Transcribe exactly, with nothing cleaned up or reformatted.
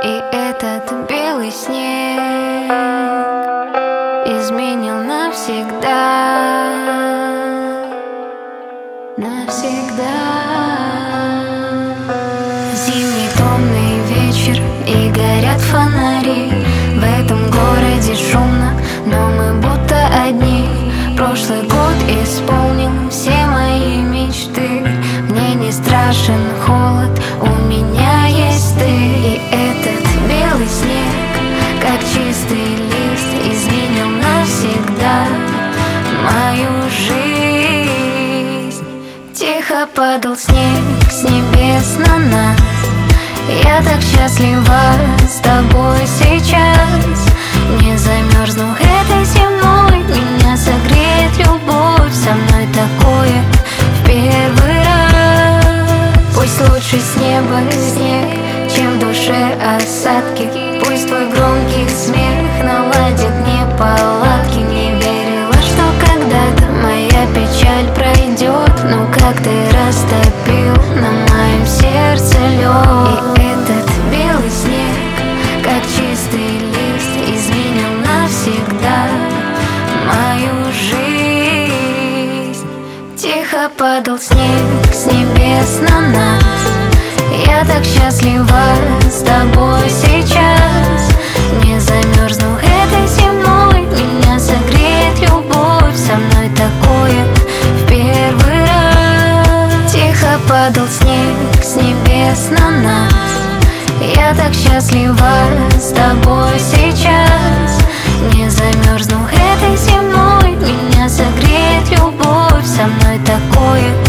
И этот белый снег изменил навсегда, навсегда. Зимний томный вечер, и горят фонари. В этом городе шумно, но мы будто одни. Прошлый год исполнил все мои мечты. Мне не страшен холод, у меня есть ты. И этот белый снег, как чистый лист, изменил навсегда мою жизнь. Тихо падал снег с небес на нас. Я так счастлива с тобой сейчас. Не замерзну этой зимой, меня согреет любовь. Со мной такое в первый раз. Пусть лучше с неба снег, чем в душе осадки. Пусть твой громкий смех наладит неполадки. Не верила, что когда-то моя печаль пройдет, но как ты растопил на моем сердце лед. И этот белый снег, как чистый лист, изменил навсегда мою жизнь. Тихо падал снег с небес на нас. Я так счастлива с тобой сейчас. Не замерзну этой зимой, меня согреет любовь. Со мной такое в первый раз. Тихо падал снег с небес на нас. Я так счастлива с тобой сейчас. Не замерзну этой зимой, меня согреет любовь. Со мной такое